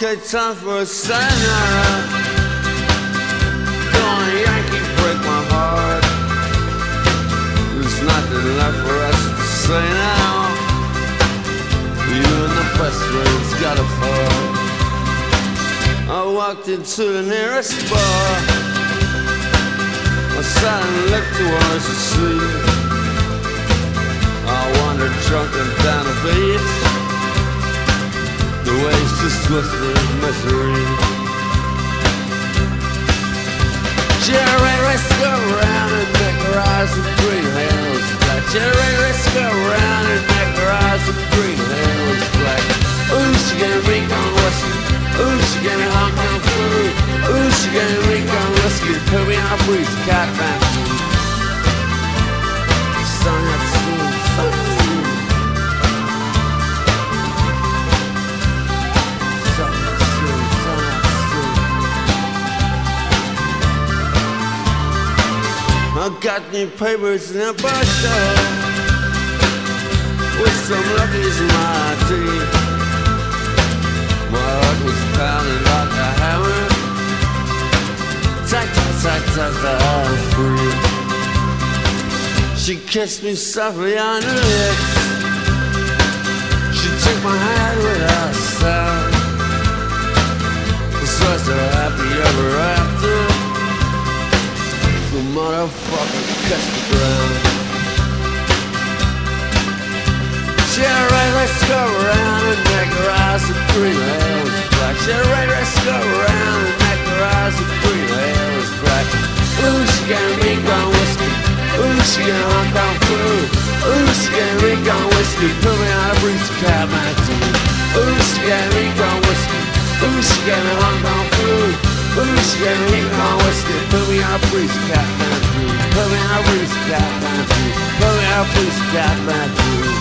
Okay, time for a sayonara. Don't a Yankee break my heart. There's nothing left for us to say now. You and the best friends got a fall. I walked into the nearest bar. I sat and looked towards the sea. I wandered drunken down the beach. The waves just twisted in misery. Jerry, let's go around and make her eyes with green halos black. Jerry, let's go around and make her eyes with green halos black. Ooh, she gonna drink on whiskey. Ooh, she gonna Hong Kong food. Ooh, she gonna drink on whiskey. Put me on a breeze, cat man. Sun up soon, sun up soon. Sun up soon, sun up soon. I got new papers in a bar show with some luckies in my teeth. My heart was pounding like a hammer. Tack, tack, tack, tack, tack, free. She kissed me softly on the lips. She took my hand without a sound. This was a happy ever after. The motherfucker kissed the ground. Jerry, let's go around and make her eyes with green halos black. Jerry, let's go around and make her eyes with green halos black. Ooh, she gonna drink on whiskey. Ooh, she gonna Hong Kong food. Ooh, she gonna drink on whiskey. Put me on a breeze to cat man too. Ooh, she gonna drink on whiskey. Ooh, she gonna Hong Kong food. Ooh, she gonna drink on whiskey. Put me on a breeze to cat man too. Put me on a breeze to cat man too. Put me on a breeze to cat man too.